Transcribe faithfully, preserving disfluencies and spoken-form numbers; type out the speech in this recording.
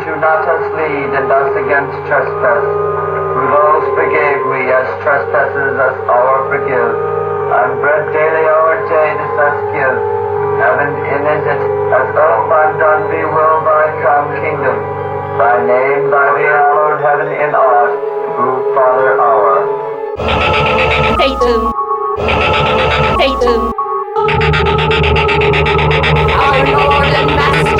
do not us lead, and us against trespass. Who those forgave we, as trespasses us our forgive. And bread daily our day does us give. Heaven in is it, as earth undone be will thy come kingdom. Thy name, thy be hallowed, heaven in art, through Father our. Satan. Satan. Our Lord and Master.